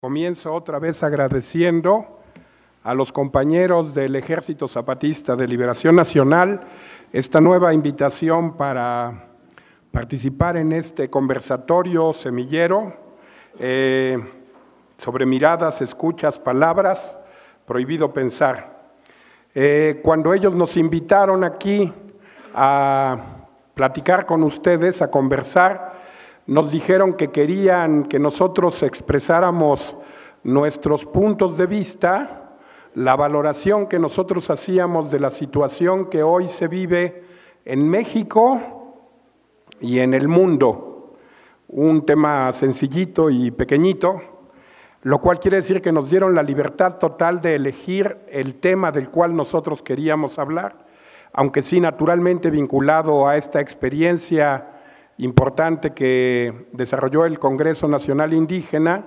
Comienzo otra vez agradeciendo a los compañeros del Ejército Zapatista de Liberación Nacional esta nueva invitación para participar en este conversatorio semillero sobre miradas, escuchas, palabras, prohibido pensar. Cuando ellos nos invitaron aquí a platicar con ustedes, a conversar, nos dijeron que querían que nosotros expresáramos nuestros puntos de vista, la valoración que nosotros hacíamos de la situación que hoy se vive en México y en el mundo. Un tema sencillito y pequeñito, lo cual quiere decir que nos dieron la libertad total de elegir el tema del cual nosotros queríamos hablar, aunque sí naturalmente vinculado a esta experiencia importante que desarrolló el Congreso Nacional Indígena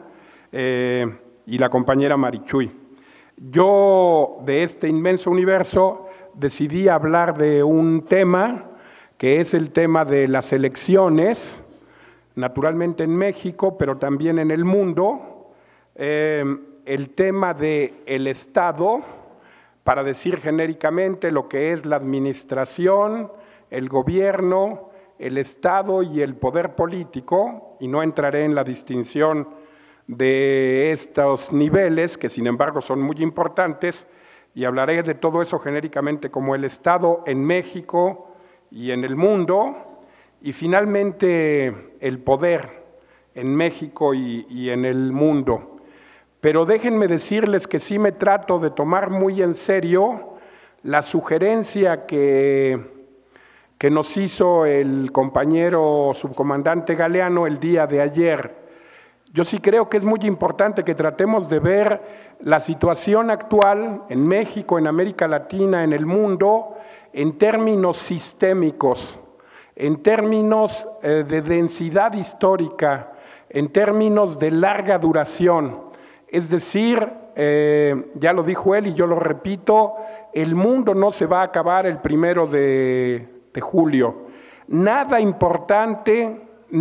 y la compañera Marichuy. Yo, de este inmenso universo, decidí hablar de un tema que es el tema de las elecciones, naturalmente en México, pero también en el mundo, el tema del Estado, para decir genéricamente lo que es la administración, el gobierno, el Estado y el poder político, y no entraré en la distinción de estos niveles, que sin embargo son muy importantes, y hablaré de todo eso genéricamente como el Estado en México y en el mundo, y finalmente el poder en México y en el mundo. Pero déjenme decirles que sí me trato de tomar muy en serio la sugerencia que nos hizo el compañero subcomandante Galeano el día de ayer. Yo sí creo que es muy importante que tratemos de ver la situación actual en México, en América Latina, en el mundo, en términos sistémicos, en términos de densidad histórica, en términos de larga duración. Es decir, ya lo dijo él y yo lo repito, el mundo no se va a acabar el 1 de julio. Nada importante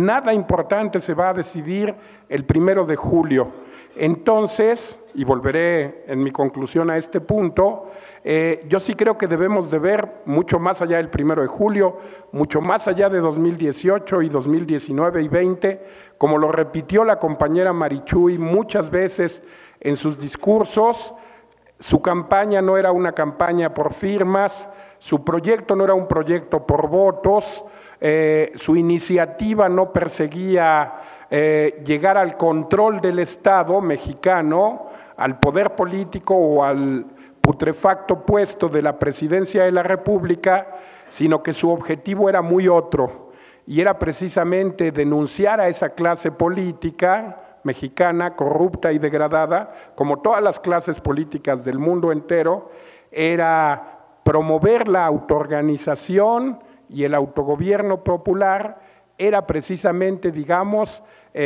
se va a decidir el 1 de julio. Entonces, y volveré en mi conclusión a este punto, yo sí creo que debemos de ver mucho más allá del 1 de julio, mucho más allá de 2018 y 2019 y 20, como lo repitió la compañera Marichuy muchas veces en sus discursos. Su campaña no era una campaña por firmas, su proyecto no era un proyecto por votos, su iniciativa no perseguía llegar al control del Estado mexicano, al poder político o al putrefacto puesto de la presidencia de la República, sino que su objetivo era muy otro, y era precisamente denunciar a esa clase política mexicana, corrupta y degradada, como todas las clases políticas del mundo entero, era promover la autoorganización y el autogobierno popular, era precisamente, digamos,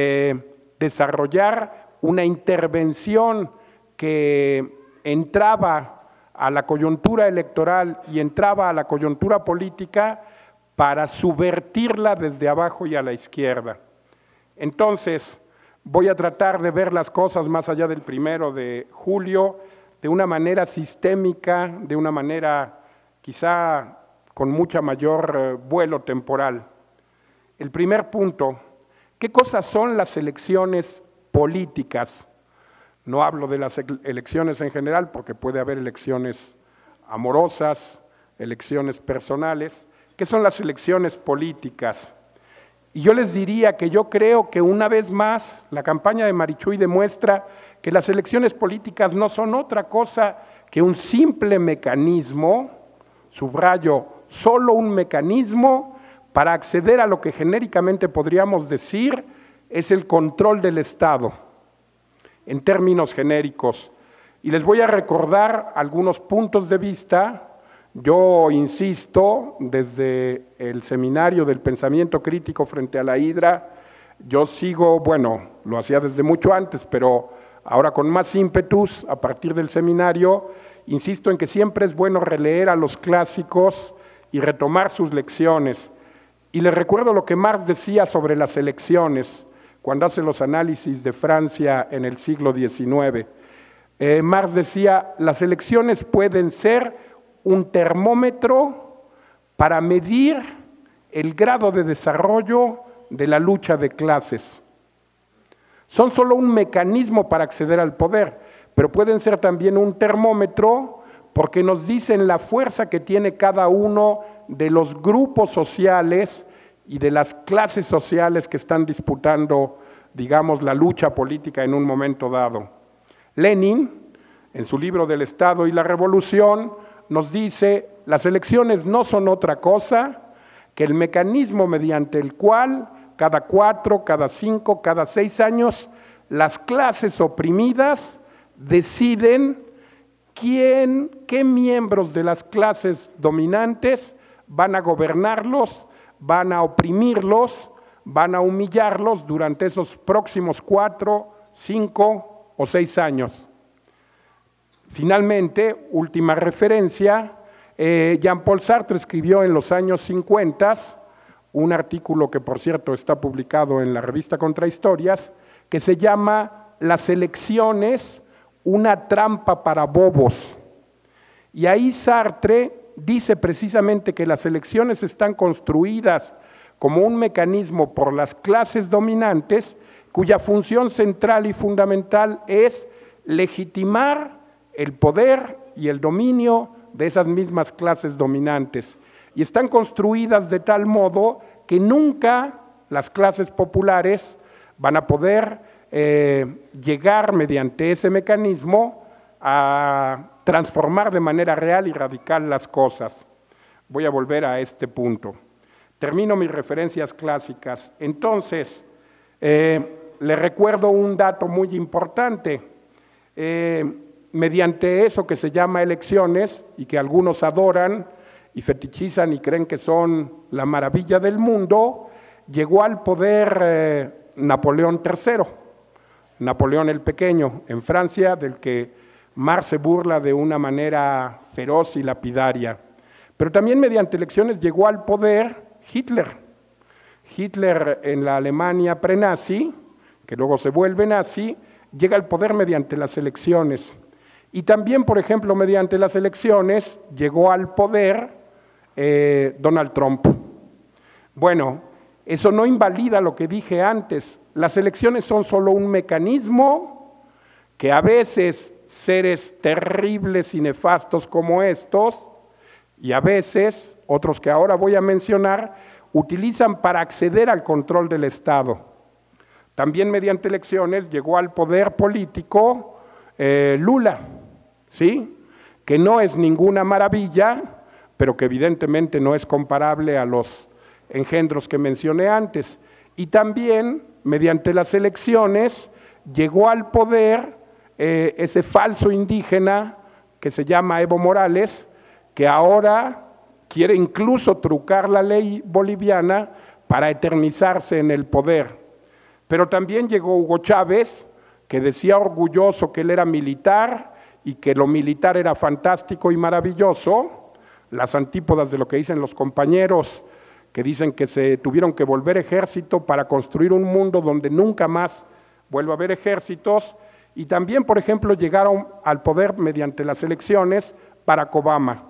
desarrollar una intervención que entraba a la coyuntura electoral y entraba a la coyuntura política para subvertirla desde abajo y a la izquierda. Entonces, voy a tratar de ver las cosas más allá del 1 de julio, de una manera sistémica, de una manera quizá con mucha mayor vuelo temporal. El primer punto, ¿qué cosas son las elecciones políticas? No hablo de las elecciones en general, porque puede haber elecciones amorosas, elecciones personales. ¿Qué son las elecciones políticas? Y yo les diría que yo creo que una vez más la campaña de Marichuy demuestra que las elecciones políticas no son otra cosa que un simple mecanismo, subrayo, solo un mecanismo para acceder a lo que genéricamente podríamos decir es el control del Estado, en términos genéricos. Y les voy a recordar algunos puntos de vista. Yo insisto, desde el seminario del pensamiento crítico frente a la hidra, yo sigo, bueno, lo hacía desde mucho antes, pero ahora con más ímpetus, a partir del seminario, insisto en que siempre es bueno releer a los clásicos y retomar sus lecciones. Y les recuerdo lo que Marx decía sobre las elecciones, cuando hace los análisis de Francia en el siglo XIX. Marx decía, las elecciones pueden ser un termómetro para medir el grado de desarrollo de la lucha de clases. Son solo un mecanismo para acceder al poder, pero pueden ser también un termómetro porque nos dicen la fuerza que tiene cada uno de los grupos sociales y de las clases sociales que están disputando, digamos, la lucha política en un momento dado. Lenin, en su libro del Estado y la Revolución, nos dice, las elecciones no son otra cosa que el mecanismo mediante el cual cada 4, cada 5, cada 6 años, las clases oprimidas deciden qué miembros de las clases dominantes van a gobernarlos, van a oprimirlos, van a humillarlos durante esos próximos 4, 5 o 6 años. Finalmente, última referencia, Jean-Paul Sartre escribió en los años 50 un artículo que, por cierto, está publicado en la revista Contrahistorias, que se llama Las elecciones, una trampa para bobos. Y ahí Sartre dice precisamente que las elecciones están construidas como un mecanismo por las clases dominantes, cuya función central y fundamental es legitimar el poder y el dominio de esas mismas clases dominantes. Y están construidas de tal modo que nunca las clases populares van a poder llegar mediante ese mecanismo a transformar de manera real y radical las cosas. Voy a volver a este punto. Termino mis referencias clásicas. Entonces, le recuerdo un dato muy importante. Mediante eso que se llama elecciones y que algunos adoran y fetichizan y creen que son la maravilla del mundo, llegó al poder Napoleón III, Napoleón el Pequeño, en Francia, del que Marx se burla de una manera feroz y lapidaria. Pero también mediante elecciones llegó al poder Hitler. Hitler en la Alemania prenazi, que luego se vuelve nazi, llega al poder mediante las elecciones. Y también, por ejemplo, mediante las elecciones llegó al poder Donald Trump. Bueno, eso no invalida lo que dije antes. Las elecciones son solo un mecanismo que a veces seres terribles y nefastos como estos, y a veces otros que ahora voy a mencionar, utilizan para acceder al control del Estado. También mediante elecciones llegó al poder político Lula, ¿sí? Que no es ninguna maravilla, pero que evidentemente no es comparable a los engendros que mencioné antes. Y también mediante las elecciones llegó al poder ese falso indígena que se llama Evo Morales, que ahora quiere incluso trucar la ley boliviana para eternizarse en el poder. Pero también llegó Hugo Chávez, que decía orgulloso que él era militar y que lo militar era fantástico y maravilloso, las antípodas de lo que dicen los compañeros, que dicen que se tuvieron que volver ejército para construir un mundo donde nunca más vuelva a haber ejércitos. Y también, por ejemplo, llegaron al poder mediante las elecciones Barack Obama.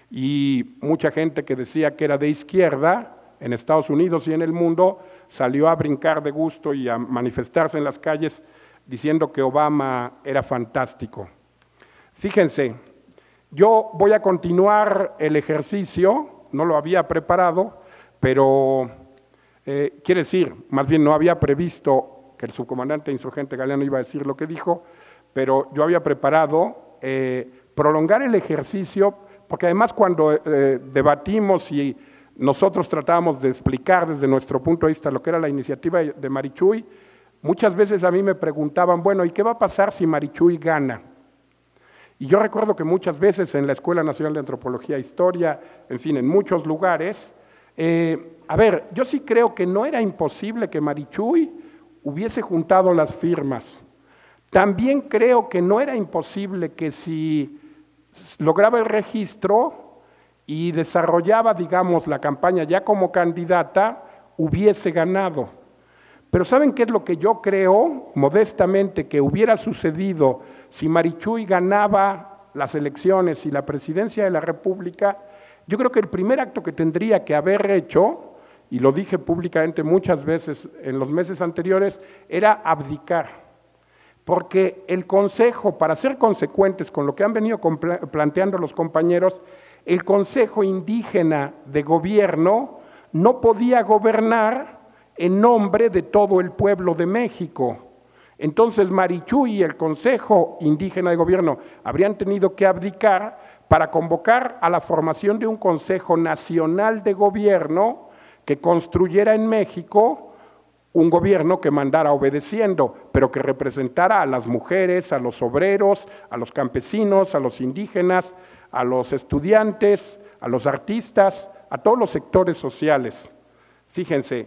Y mucha gente que decía que era de izquierda en Estados Unidos y en el mundo salió a brincar de gusto y a manifestarse en las calles diciendo que Obama era fantástico. Fíjense, yo voy a continuar el ejercicio, no lo había preparado, pero quiere decir, más bien no había previsto que el subcomandante insurgente Galeano iba a decir lo que dijo, pero yo había preparado prolongar el ejercicio, porque además cuando debatimos y nosotros tratábamos de explicar desde nuestro punto de vista lo que era la iniciativa de Marichuy, muchas veces a mí me preguntaban, bueno, ¿y qué va a pasar si Marichuy gana? Y yo recuerdo que muchas veces en la Escuela Nacional de Antropología e Historia, en fin, en muchos lugares, yo sí creo que no era imposible que Marichuy hubiese juntado las firmas. También creo que no era imposible que si lograba el registro y desarrollaba, digamos, la campaña ya como candidata, hubiese ganado. Pero ¿saben qué es lo que yo creo, modestamente, que hubiera sucedido si Marichuy ganaba las elecciones y la presidencia de la República? Yo creo que el primer acto que tendría que haber hecho, y lo dije públicamente muchas veces en los meses anteriores, era abdicar. Porque el Consejo, para ser consecuentes con lo que han venido planteando los compañeros, el Consejo Indígena de Gobierno no podía gobernar en nombre de todo el pueblo de México. Entonces Marichuy y el Consejo Indígena de Gobierno habrían tenido que abdicar para convocar a la formación de un Consejo Nacional de Gobierno que construyera en México un gobierno que mandara obedeciendo, pero que representara a las mujeres, a los obreros, a los campesinos, a los indígenas, a los estudiantes, a los artistas, a todos los sectores sociales. Fíjense,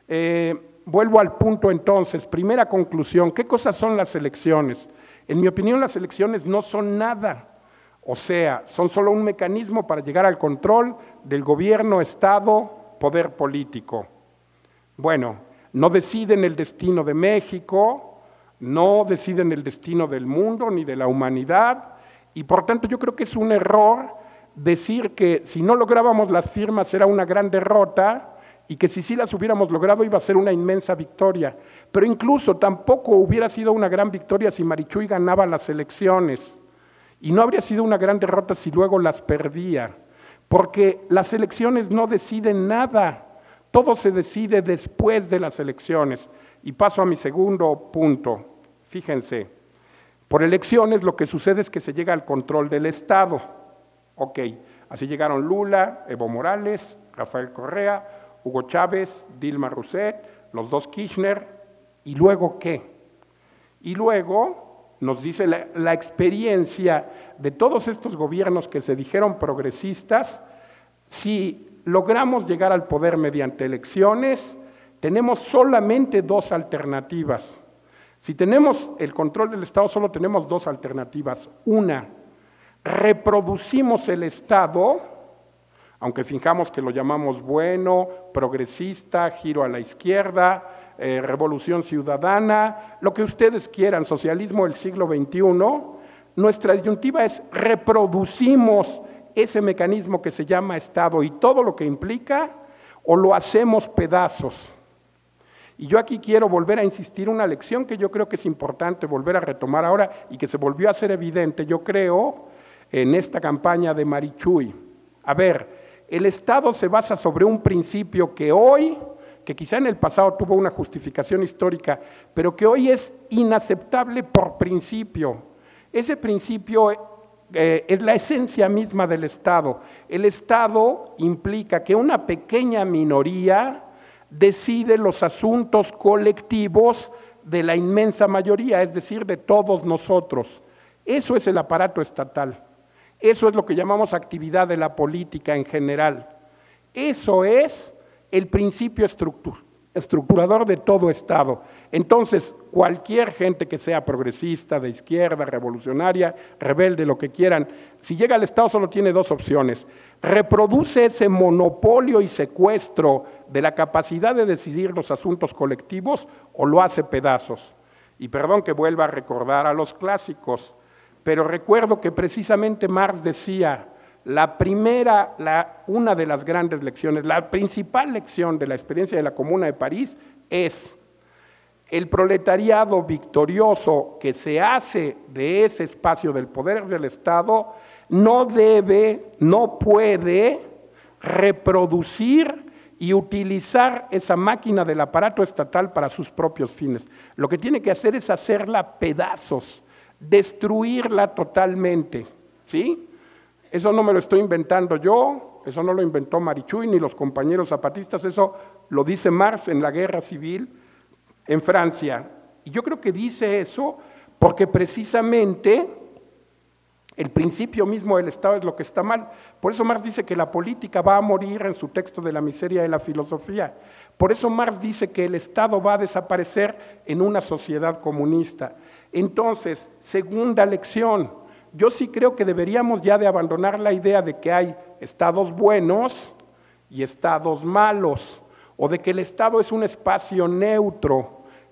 vuelvo al punto entonces, primera conclusión, ¿qué cosas son las elecciones? En mi opinión, las elecciones no son nada, o sea, son solo un mecanismo para llegar al control del gobierno, Estado, poder político. Bueno, no deciden el destino de México, no deciden el destino del mundo ni de la humanidad, y por tanto yo creo que es un error decir que si no lográbamos las firmas era una gran derrota y que si sí las hubiéramos logrado iba a ser una inmensa victoria. Pero incluso tampoco hubiera sido una gran victoria si Marichuy ganaba las elecciones, y no habría sido una gran derrota si luego las perdía, porque las elecciones no deciden nada. Todo se decide después de las elecciones. Y paso a mi segundo punto. Fíjense, por elecciones lo que sucede es que se llega al control del Estado. Ok, así llegaron Lula, Evo Morales, Rafael Correa, Hugo Chávez, Dilma Rousseff, los dos Kirchner. ¿Y luego qué? Y luego nos dice la experiencia de todos estos gobiernos que se dijeron progresistas, si logramos llegar al poder mediante elecciones, tenemos solamente dos alternativas. Si tenemos el control del Estado, solo tenemos dos alternativas. Una, reproducimos el Estado, aunque fijamos que lo llamamos bueno, progresista, giro a la izquierda, revolución ciudadana, lo que ustedes quieran, socialismo del siglo XXI, nuestra disyuntiva es reproducimos ese mecanismo que se llama Estado y todo lo que implica, o lo hacemos pedazos. Y yo aquí quiero volver a insistir una lección que yo creo que es importante volver a retomar ahora y que se volvió a hacer evidente, yo creo, en esta campaña de Marichuy. A ver, el Estado se basa sobre un principio que hoy, que quizá en el pasado tuvo una justificación histórica, pero que hoy es inaceptable por principio. Ese principio es la esencia misma del Estado. El Estado implica que una pequeña minoría decide los asuntos colectivos de la inmensa mayoría, es decir, de todos nosotros. Eso es el aparato estatal. Eso es lo que llamamos actividad de la política en general. Eso es el principio estructurador de todo Estado. Entonces, cualquier gente que sea progresista, de izquierda, revolucionaria, rebelde, lo que quieran, si llega al Estado solo tiene dos opciones. Reproduce ese monopolio y secuestro de la capacidad de decidir los asuntos colectivos o lo hace pedazos. Y perdón que vuelva a recordar a los clásicos, pero recuerdo que precisamente Marx decía, una de las grandes lecciones, la principal lección de la experiencia de la Comuna de París es el proletariado victorioso que se hace de ese espacio del poder del Estado no puede reproducir y utilizar esa máquina del aparato estatal para sus propios fines. Lo que tiene que hacer es hacerla pedazos, destruirla totalmente, ¿sí? Eso no me lo estoy inventando yo, eso no lo inventó Marichuy ni los compañeros zapatistas, eso lo dice Marx en la Guerra Civil en Francia. Y yo creo que dice eso porque precisamente el principio mismo del Estado es lo que está mal. Por eso Marx dice que la política va a morir en su texto de la miseria de la filosofía. Por eso Marx dice que el Estado va a desaparecer en una sociedad comunista. Entonces, segunda lección, yo sí creo que deberíamos ya de abandonar la idea de que hay estados buenos y estados malos, o de que el Estado es un espacio neutro.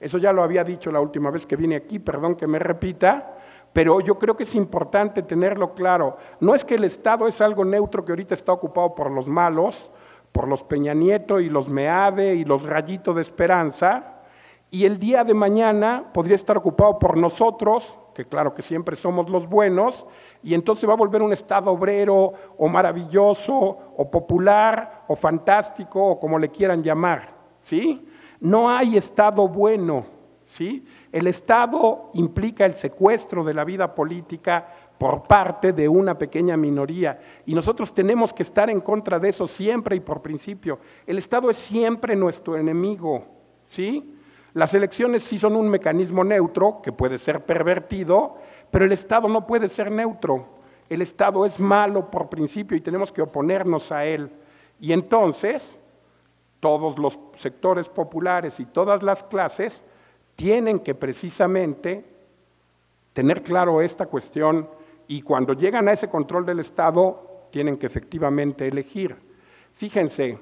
Eso ya lo había dicho la última vez que vine aquí, perdón que me repita, pero yo creo que es importante tenerlo claro. No es que el Estado es algo neutro que ahorita está ocupado por los malos, por los Peña Nieto y los Meade y los Rayito de Esperanza, y el día de mañana podría estar ocupado por nosotros, que claro que siempre somos los buenos, y entonces se va a volver un Estado obrero, o maravilloso, o popular, o fantástico, o como le quieran llamar, ¿sí? No hay Estado bueno, ¿sí? El Estado implica el secuestro de la vida política por parte de una pequeña minoría, y nosotros tenemos que estar en contra de eso siempre y por principio. El Estado es siempre nuestro enemigo, ¿sí? Las elecciones sí son un mecanismo neutro, que puede ser pervertido, pero el Estado no puede ser neutro. El Estado es malo por principio y tenemos que oponernos a él. Y entonces, todos los sectores populares y todas las clases tienen que precisamente tener claro esta cuestión, y cuando llegan a ese control del Estado, tienen que efectivamente elegir. Fíjense,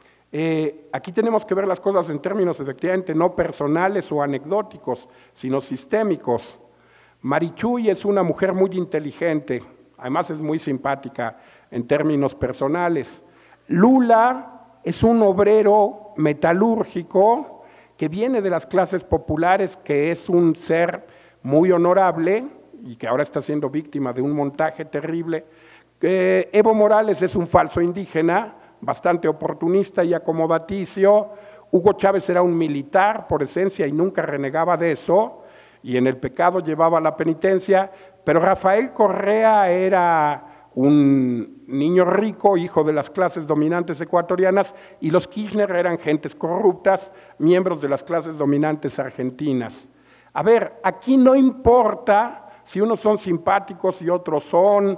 aquí tenemos que ver las cosas en términos efectivamente no personales o anecdóticos, sino sistémicos. Marichuy es una mujer muy inteligente, además es muy simpática en términos personales. Lula es un obrero metalúrgico que viene de las clases populares, que es un ser muy honorable y que ahora está siendo víctima de un montaje terrible. Evo Morales es un falso indígena, bastante oportunista y acomodaticio. Hugo Chávez era un militar por esencia y nunca renegaba de eso, y en el pecado llevaba la penitencia, pero Rafael Correa era un niño rico, hijo de las clases dominantes ecuatorianas, y los Kirchner eran gentes corruptas, miembros de las clases dominantes argentinas. A ver, aquí no importa si unos son simpáticos y otros son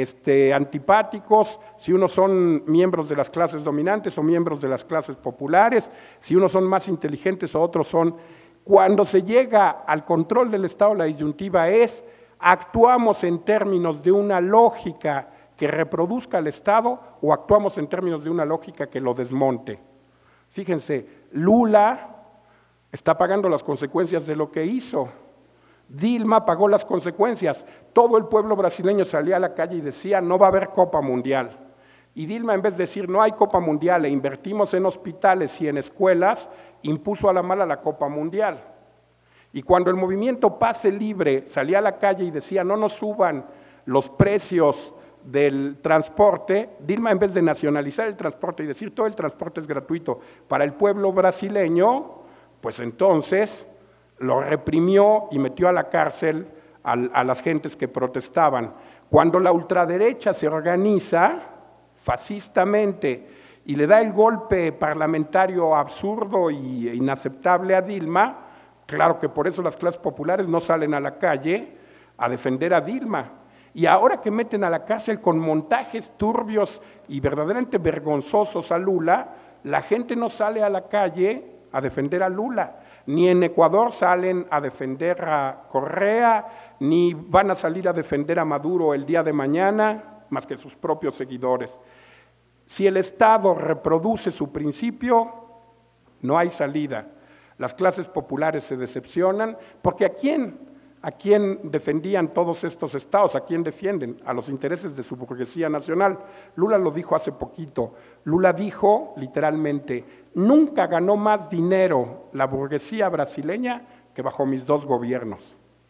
antipáticos, si unos son miembros de las clases dominantes o miembros de las clases populares, si unos son más inteligentes o otros son. Cuando se llega al control del Estado, la disyuntiva es: ¿actuamos en términos de una lógica que reproduzca al Estado o actuamos en términos de una lógica que lo desmonte? Fíjense, Lula está pagando las consecuencias de lo que hizo. Dilma pagó las consecuencias. Todo el pueblo brasileño salía a la calle y decía: no va a haber Copa Mundial. Y Dilma, en vez de decir no hay Copa Mundial e invertimos en hospitales y en escuelas, impuso a la mala la Copa Mundial. Y cuando el movimiento Pase Libre salía a la calle y decía no nos suban los precios del transporte, Dilma, en vez de nacionalizar el transporte y decir todo el transporte es gratuito para el pueblo brasileño, pues entonces lo reprimió y metió a la cárcel a las gentes que protestaban. Cuando la ultraderecha se organiza fascistamente y le da el golpe parlamentario absurdo e inaceptable a Dilma, claro que por eso las clases populares no salen a la calle a defender a Dilma. Y ahora que meten a la cárcel con montajes turbios y verdaderamente vergonzosos a Lula, la gente no sale a la calle a defender a Lula. Ni en Ecuador salen a defender a Correa, ni van a salir a defender a Maduro el día de mañana, más que sus propios seguidores. Si el Estado reproduce su principio, no hay salida. Las clases populares se decepcionan, porque ¿a quién defendían todos estos estados? ¿A quién defienden? A los intereses de su burguesía nacional. Lula lo dijo hace poquito. Lula dijo literalmente: nunca ganó más dinero la burguesía brasileña que bajo mis dos gobiernos.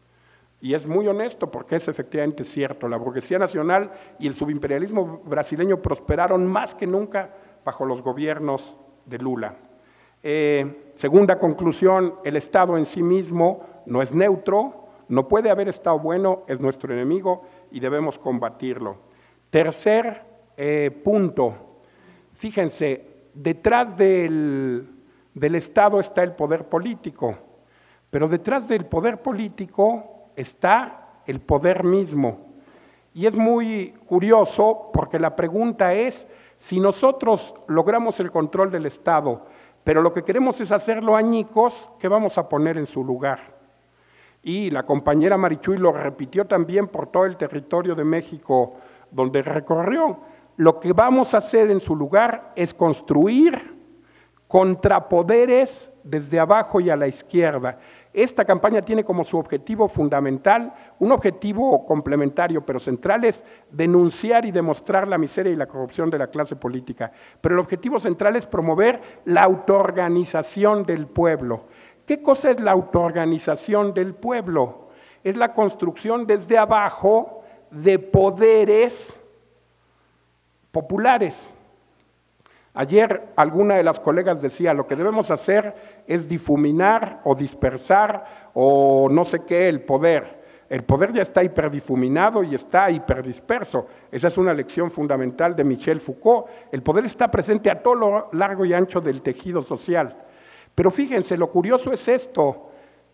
Y es muy honesto, porque es efectivamente cierto. La burguesía nacional y el subimperialismo brasileño prosperaron más que nunca bajo los gobiernos de Lula. Segunda conclusión: el Estado en sí mismo no es neutro. No puede haber Estado bueno, es nuestro enemigo y debemos combatirlo. Tercer punto, fíjense, detrás del Estado está el poder político, pero detrás del poder político está el poder mismo. Y es muy curioso, porque la pregunta es: si nosotros logramos el control del Estado, pero lo que queremos es hacerlo añicos, ¿qué vamos a poner en su lugar? Y la compañera Marichuy lo repitió también por todo el territorio de México donde recorrió. Lo que vamos a hacer en su lugar es construir contrapoderes desde abajo y a la izquierda. Esta campaña tiene como su objetivo fundamental, un objetivo complementario pero central, es denunciar y demostrar la miseria y la corrupción de la clase política. Pero el objetivo central es promover la autoorganización del pueblo. ¿Qué cosa es la autoorganización del pueblo? Es la construcción desde abajo de poderes populares. Ayer alguna de las colegas decía, lo que debemos hacer es difuminar o dispersar o no sé qué el poder. El poder ya está hiperdifuminado y está hiperdisperso. Esa es una lección fundamental de Michel Foucault. El poder está presente a todo lo largo y ancho del tejido social. Pero fíjense, lo curioso es esto.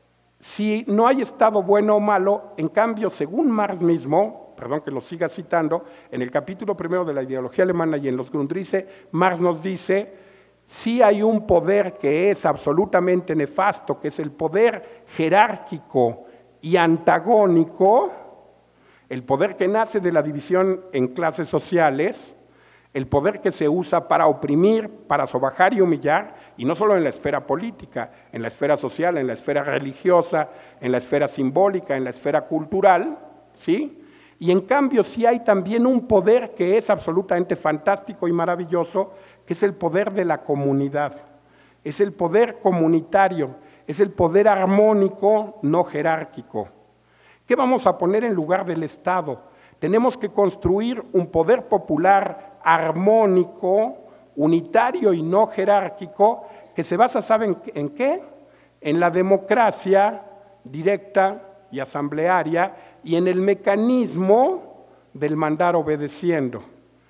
Si no hay Estado bueno o malo, en cambio, según Marx mismo, perdón que lo siga citando, en el capítulo primero de la ideología alemana y en los Grundrisse, Marx nos dice, sí hay un poder que es absolutamente nefasto, que es el poder jerárquico y antagónico, el poder que nace de la división en clases sociales, el poder que se usa para oprimir, para sobajar y humillar, y no solo en la esfera política, en la esfera social, en la esfera religiosa, en la esfera simbólica, en la esfera cultural, ¿sí? Y en cambio sí hay también un poder que es absolutamente fantástico y maravilloso, que es el poder de la comunidad, es el poder comunitario, es el poder armónico, no jerárquico. ¿Qué vamos a poner en lugar del Estado? Tenemos que construir un poder popular armónico, unitario y no jerárquico, que se basa, ¿saben en qué? En la democracia directa y asamblearia y en el mecanismo del mandar obedeciendo.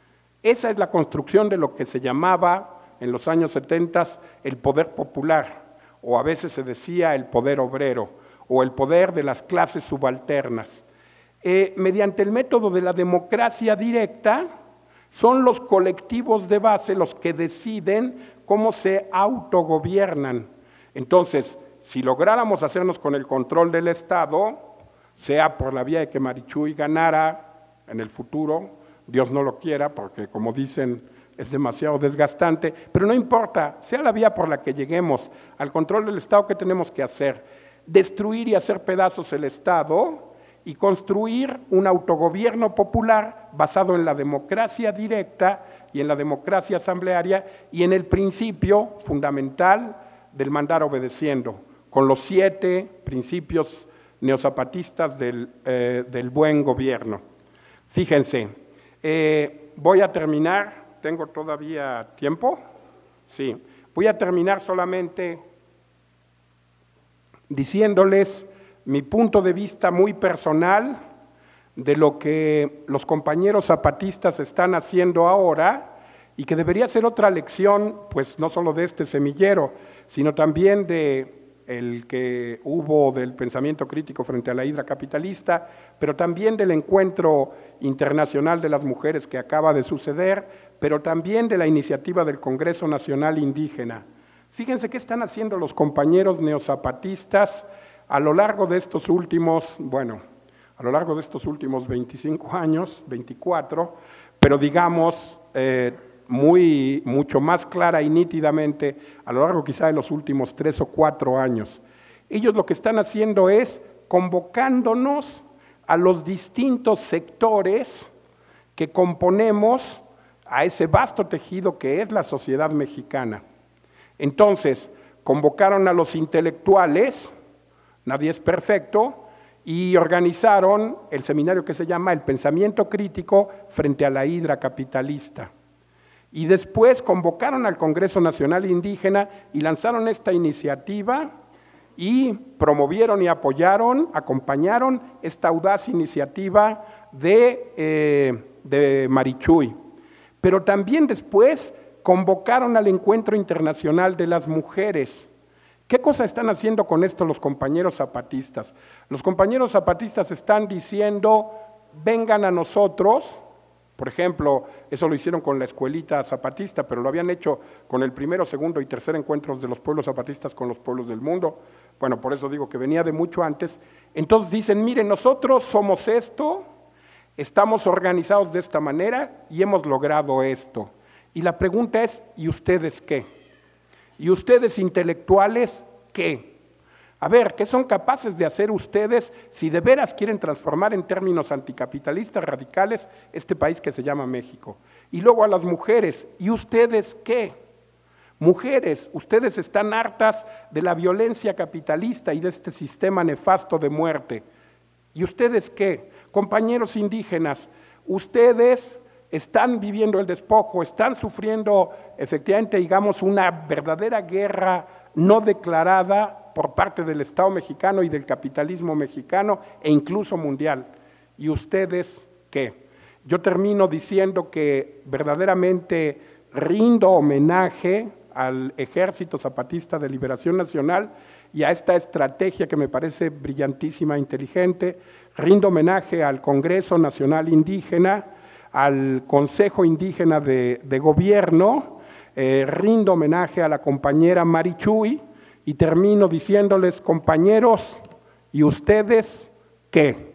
Esa es la construcción de lo que se llamaba en los años 70 el poder popular, o a veces se decía el poder obrero, o el poder de las clases subalternas. Mediante el método de la democracia directa, son los colectivos de base los que deciden cómo se autogobiernan. Entonces, si lográramos hacernos con el control del Estado, sea por la vía de que Marichuy ganara en el futuro, Dios no lo quiera, porque como dicen, es demasiado desgastante, pero no importa, sea la vía por la que lleguemos al control del Estado, ¿qué tenemos que hacer? Destruir y hacer pedazos el Estado y construir un autogobierno popular basado en la democracia directa y en la democracia asamblearia y en el principio fundamental del mandar obedeciendo, con los 7 principios neozapatistas del buen gobierno. Fíjense, voy a terminar, ¿tengo todavía tiempo? Sí, voy a terminar solamente diciéndoles mi punto de vista muy personal de lo que los compañeros zapatistas están haciendo ahora y que debería ser otra lección, pues no solo de este semillero, sino también de el que hubo del pensamiento crítico frente a la hidra capitalista, pero también del encuentro internacional de las mujeres que acaba de suceder, pero también de la iniciativa del Congreso Nacional Indígena. Fíjense qué están haciendo los compañeros neozapatistas a lo largo de estos últimos, a lo largo de estos últimos 25 años, 24, pero digamos mucho más clara y nítidamente a lo largo quizá de los últimos 3 o 4 años. Ellos lo que están haciendo es convocándonos a los distintos sectores que componemos a ese vasto tejido que es la sociedad mexicana. Entonces, convocaron a los intelectuales, nadie es perfecto, y organizaron el seminario que se llama El Pensamiento Crítico frente a la hidra capitalista. Y después convocaron al Congreso Nacional Indígena y lanzaron esta iniciativa y promovieron y apoyaron, acompañaron esta audaz iniciativa de Marichuy. Pero también después convocaron al Encuentro Internacional de las Mujeres. ¿Qué cosa están haciendo con esto los compañeros zapatistas? Los compañeros zapatistas están diciendo, vengan a nosotros. Por ejemplo, eso lo hicieron con la escuelita zapatista, pero lo habían hecho con el primero, segundo y tercer encuentros de los pueblos zapatistas con los pueblos del mundo. Bueno, por eso digo que venía de mucho antes. Entonces dicen, miren, nosotros somos esto, estamos organizados de esta manera y hemos logrado esto. Y la pregunta es, ¿y ustedes qué? ¿Y ustedes intelectuales qué? A ver, ¿qué son capaces de hacer ustedes si de veras quieren transformar en términos anticapitalistas radicales este país que se llama México? Y luego a las mujeres, ¿y ustedes qué? Mujeres, ustedes están hartas de la violencia capitalista y de este sistema nefasto de muerte. ¿Y ustedes qué? Compañeros indígenas, ustedes están viviendo el despojo, están sufriendo efectivamente, digamos, una verdadera guerra no declarada por parte del Estado mexicano y del capitalismo mexicano e incluso mundial. ¿Y ustedes qué? Yo termino diciendo que verdaderamente rindo homenaje al Ejército Zapatista de Liberación Nacional y a esta estrategia que me parece brillantísima, inteligente. Rindo homenaje al Congreso Nacional Indígena, al Consejo Indígena de Gobierno, rindo homenaje a la compañera Marichuy y termino diciéndoles, compañeros, ¿y ustedes qué?